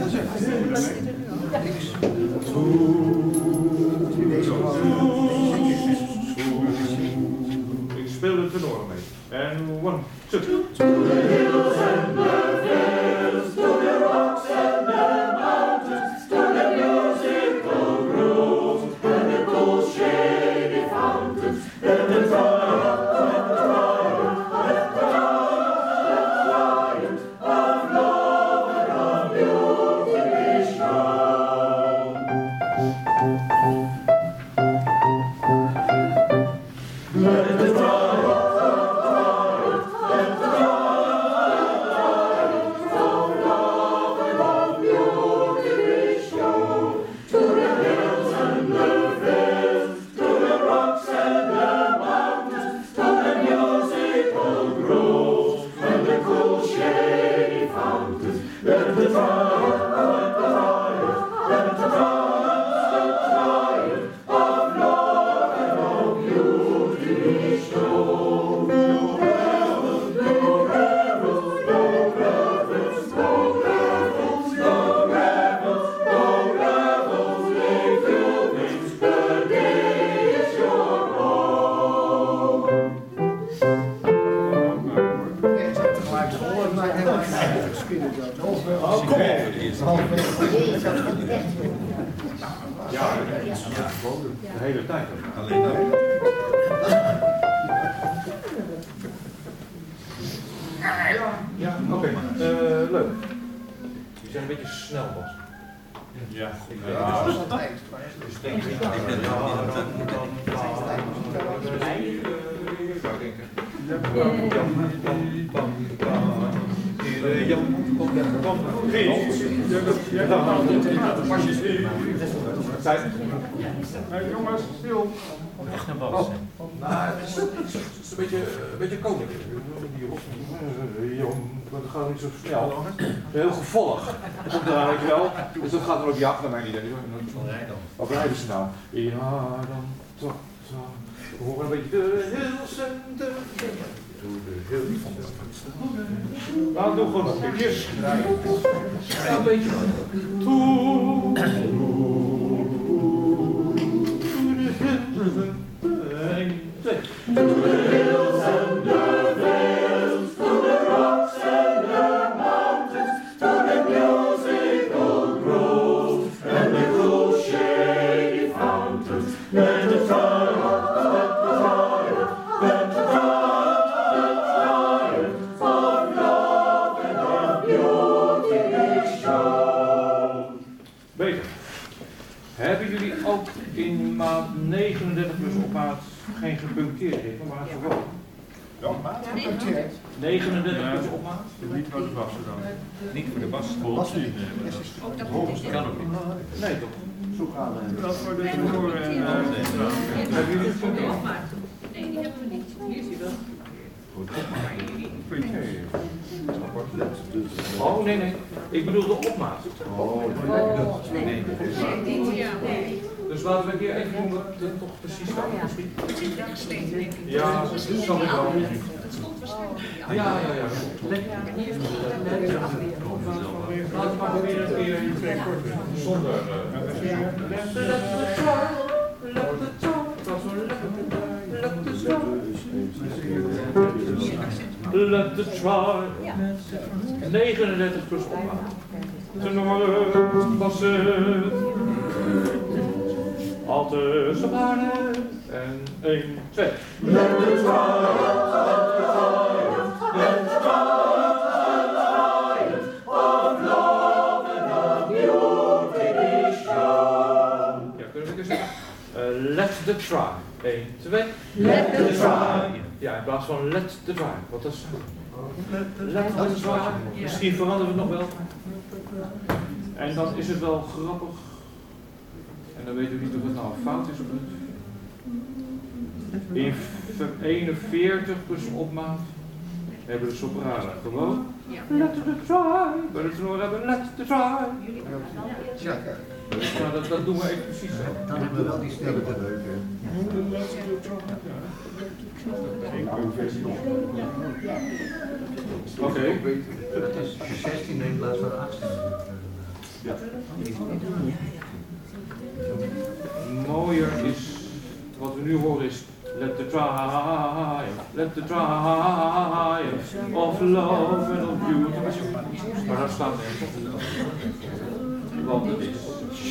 Ik speel de tenor mee. En 1, 2. To the hills and the vales, to the rocks and the mountains, to the musical groves and the cool shady fountains, let the triumph of love and of beauty be shown. Let the De hele tijd. Alleen dat. Ja, oké. Leuk. Die zijn een beetje snel, Bas. Ja, Ik zou denken. Jongens, stil. Echt een bas. Nou, het is een beetje koninklijk. Dat gaat niet zo snel. Heel gevolg. Dat komt eraan, weet je wel. Dus dat gaat er ook jacht naar mij niet. Wat rijden ze nou? Ja, dan toch. We horen een beetje de hills en de nou, doe gewoon nog een keer. Ja, een beetje. Toe. To the hills and the vales, to the rocks and the mountains, to the musical groves and the cool shady fountains, let the triumph of love and of beauty be shown. Beter. Hebben jullie ook in maat 39 plus op maat geen gepuncteerd ritme, maar gewoon? Welke maat? 39 plus op maat? Niet voor de bas dan. Niet voor de bas. Bas niet. Kan ook niet. Nee toch? Zoek aan. Dat voor de tenor en Hebben jullie gepuncteerd? Nee, die hebben we niet. Hier zie je wel. Oh nee. Ik bedoel de opmaat. Nee, Dus laten we een keer even doen wat het toch precies staat. het zit daar gestegen, denk ik. Ja, dat snap ik wel. Dat stond waarschijnlijk. Ja. En hier is Laten we maar weer een keer zonder. Let the try. 39 plus opmaat. Tenor, bassen. Alten, sopranen. En 1, 2. Let the triumph of love and of beauty be shown. Ja, kunnen we een keer zeggen? Let the try. 1, 2. Let the try. Ja, in plaats van let the try. Wat is let the try. Misschien veranderen we het nog wel. En dan is het wel grappig. En dan weten we niet of het nou een fout is of niet. In 41 plus opmaat hebben de sopranen gewoon let the try. Bij de tenor hebben let the try. Ja, dat doen we even precies zo. Dan hebben we wel die stemmen te leuk. Oké. Het is 16 in plaats van 18. Ja. Mooier is, wat we nu horen is, let the triumph of love and of beauty. Maar daar staat het. Want het is,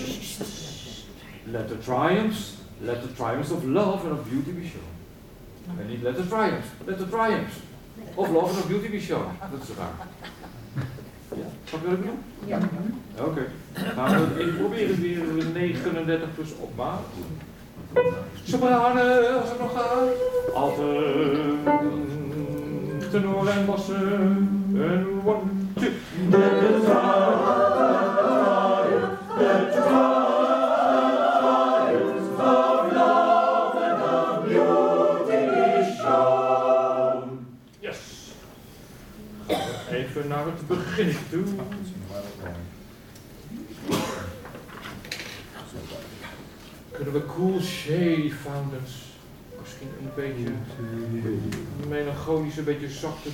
let the triumphs of love and of beauty be shown. En niet let the triumphs of love and of beauty be shown. Dat is raar. Ja, snap je wat ik bedoel? Ja. Oké, gaan we het even proberen, weer 39 plus opmaat. Sopranen, als het nog gaat. Alten, tenoren en bassen. En 1, 2. Let the triumphs of love and of beauty be shown. Yes. Gaan we even naar het begin toe. Kunnen we cool shady fountains, misschien een beetje melancholisch, een beetje zachter.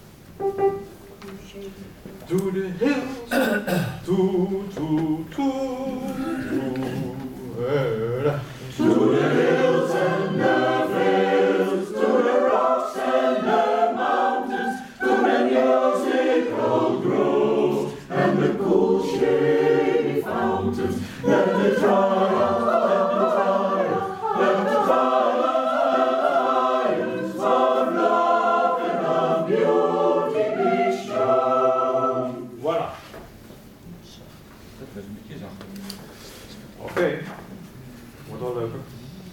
To the hills, to the hills and the vales, to the rocks and the mountains, to the musical groves and the cool shady fountains. Let the triumph of love and of beauty be shown. Voilà. Dat was een beetje zacht. Oké. Wordt wel leuker.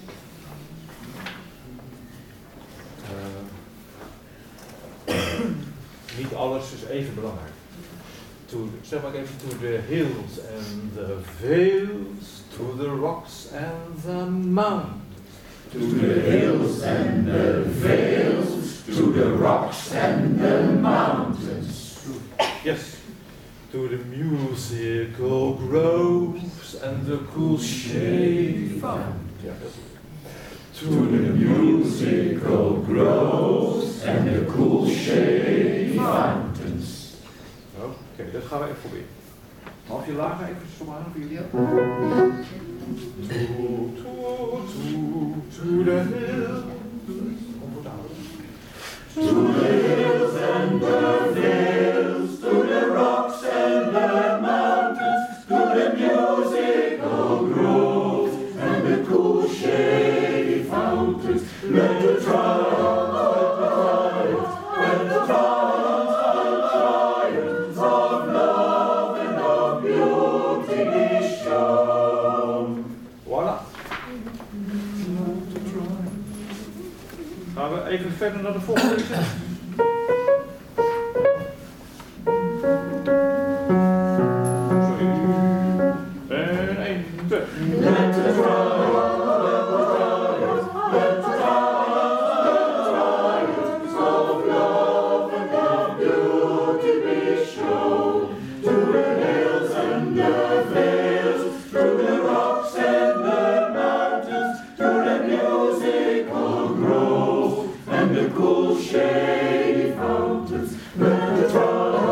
Niet alles is even belangrijk. Zeg maar even, to the hills and the vales, to the rocks and the mountains. To the hills and the vales, to the rocks and the mountains. Yes. To the musical groves and the cool shady fountains. Yeah, To the musical groves and the cool shady fountains. Oké, dat gaan we even proberen. Halfje lager, even zomaar voor jullie. To the hills. Comfortabel. To the hills and the vales, to the rocks and the mountains, to the musical groves and the cool shady fountains. Let the triumph of love and of beauty be shown. Voilà. Gaan we even verder naar de volgende zin. Sorry. En 1, 2. Let the triumphs of love and of beauty be shown. To the hills and the vales, to the rocks and the mountains, to the musical groves and the cool shady fountains. Let the triumphs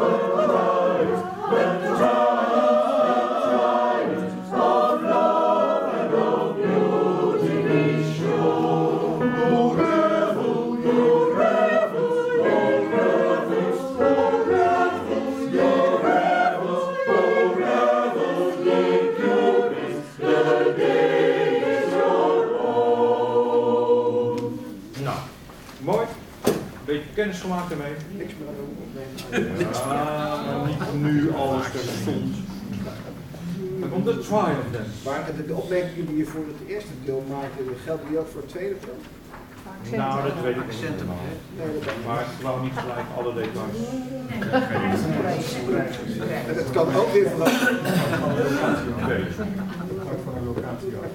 of love and of beauty be shown. Oh, revel, your revels, your revels, oh, revels, your revels, oh, revels, ye cupids, the day is your own. Nou, mooi. Een beetje kennis gemaakt ermee. Niks meer aan opnemen. Ja, maar niet nu alles terstond. Dan komt de triumph dan. Maar de opmerkingen die je voor het eerste deel maakte, gelden die ook voor het tweede deel? Nou, dat weet ik niet. Accenten. Nee, dat Maar ik wou niet gelijk alle details. en het kan ook weer veranderen. Oké. Van een locatie af.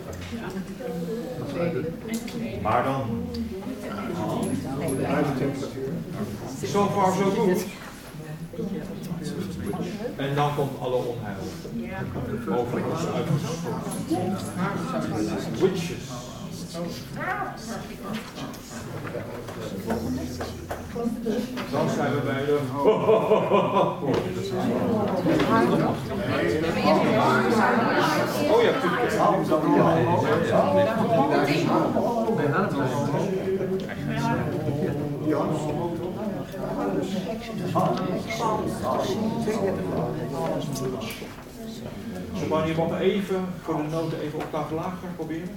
Maar dan, Buitentemperatuur. so far so good. En dan komt alle onheil. Overigens uitgesproken. Witches. Dan zijn we bij de... Oh ja, natuurlijk. Zullen we hier even voor de noten even octaaf lager proberen?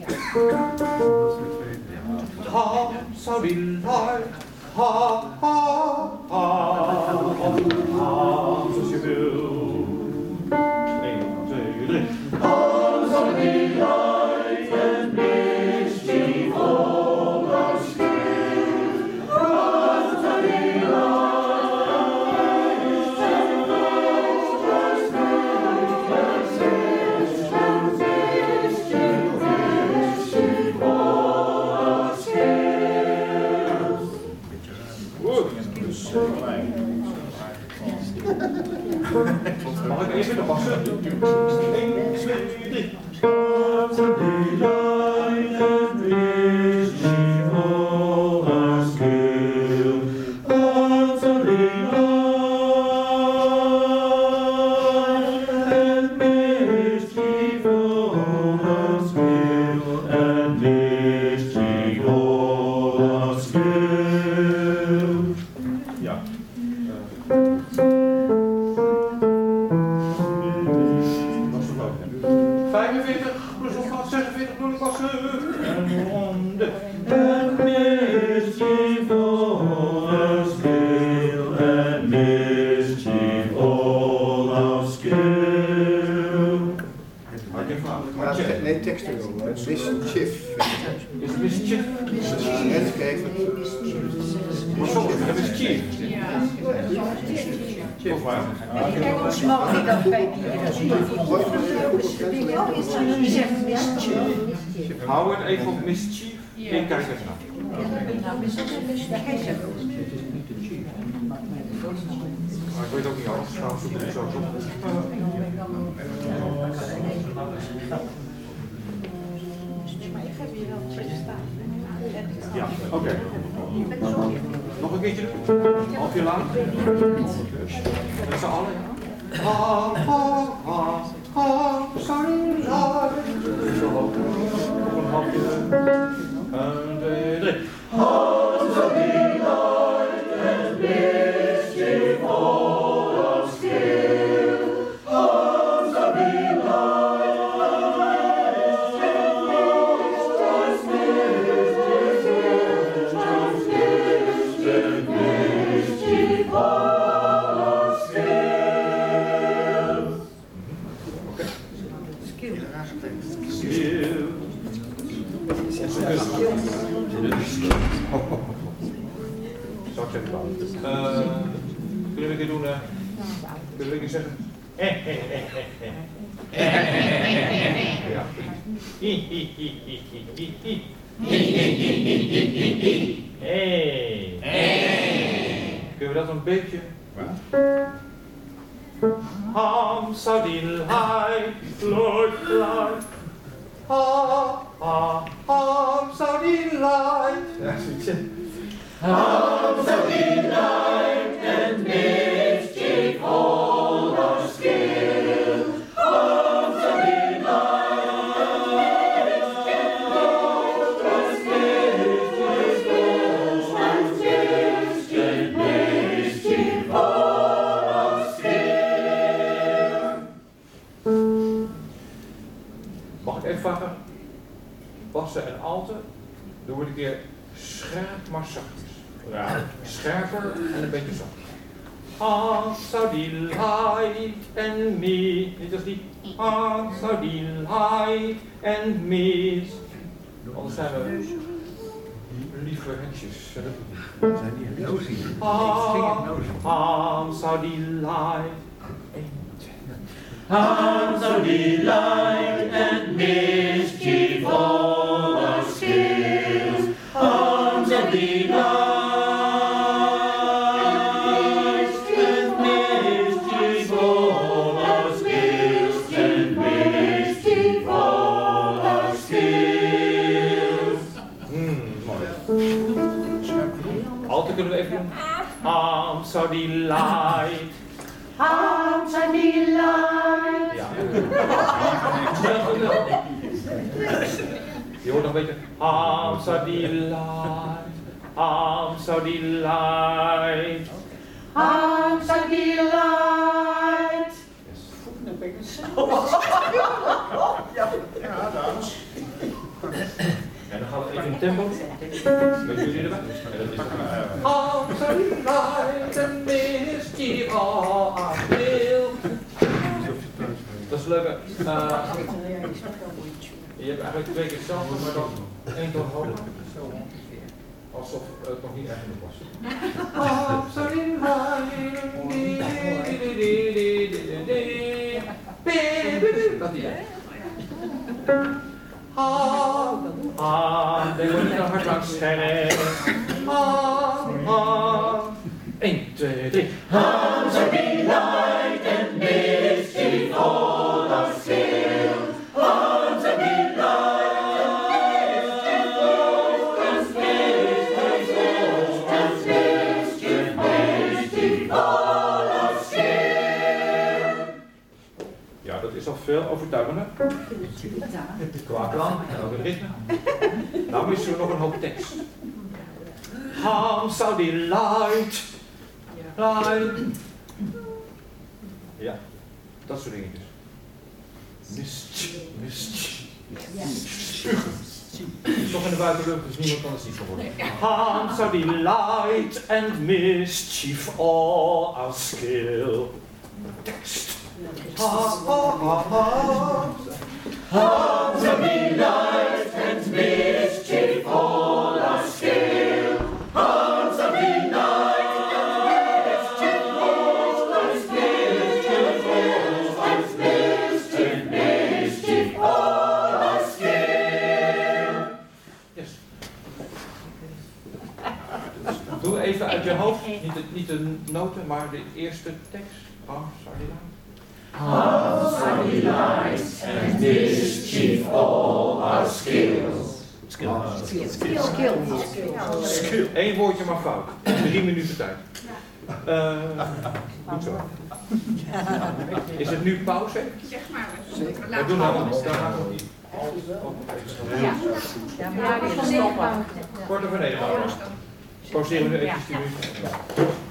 Ha, saudi, ha, ha, ha, ha, zoals je wil. 1, 2, 3. Arms are delight and mischief all our skill. Arms are delight and mischief all our skill. Mag ik even nog passen? 1, 2, 3. Arms are delight and mischief all our skill. Arms are delight and mischief all our skill. And mischief all our skill. Ja. 45 plus nog 46 bedoel ik was en 100. And mischief all our skill, and mischief all our skill. Nee, tekst erop. Mischief. Is het mischief? Even kijken. Maar soms is het mischief. Of waar? Mag ik dat bij Hou het even op mischief en kijk even naar. Maar ik weet ook niet alles. Trouwens, zoek ik zo op. Ja, oké. Nog een keertje doen. Half je lang. Met z'n allen. Ha, ha, ha, ha, sorry, ha. Zo hoog. Nog een halfje. 1, 2, 3. Arms are delight and mischief all our skill. Arms are delight and mischief all our skill. Zal ik zeggen dan. Kunnen we een keer doen? Kunnen we een keer zeggen? Ja. Kunnen we dat een beetje? Ham sardine high, Lord light. Ha ha ham sardine light. Arms are delight and mischief all our skill. Arms are delight and mischief all our skill. Mag ik even vragen? Bassen en alten doen we een keer scherp maar zachtjes. Ja, scherper en een beetje zacht. Ah, zou die light and me. Niet als die. Ah, zou die light and me. Anders zijn we lieve hekjes. Ah, zou die light. Arms are delight and mischief all our skills. Arms are delight and mischief all our skills. And mischief all our skills. Mooi. Altijd kunnen we even doen. Arms are delight. Arms are delight. Ja. Je hoort nog een beetje. I'm so delight. I'm so delight. I'm so delight. Ja, dames. En dan gaan we even in tempo. Met jullie erbij. En dat is I'm so delight and mischief all I feel. Dat is leuk. Je hebt eigenlijk 2 keer hetzelfde, maar dan 1 toon hoger. Alsof het nog niet echt genoeg was. I'm so delight. Dat die. Dan word je nog hard aan het schellen. 1, 2, 3. I'm so delight and mischief all our skill. I'm so Ja, dat is al veel overtuigender. Qua klank en ook het ritme. Nou missen we nog een hoop tekst. I'm so delight. Light. Ja, dat soort dingetjes. Nog in de buitenlucht, dus niemand kan het zien geworden. I'm so delight and mischief all our skill. Tekst. I'm so delight and mischief all our skill. I'm so delight and mischief all our skill. Mischief all our skill. Yes. Doe even uit je hoofd, niet de noten, maar de eerste tekst. Sorry dan. I'm so delight and mischief all our skills. Skill. 1 woordje maar fout. 3 minuten tijd. Goed zo. Is het nu pauze? Zeg maar. We doen dat nog. Daar gaan we nog niet. Ja, maar die is stoppen. Korte vernedering. Pauzeren we nu even 10 minuten.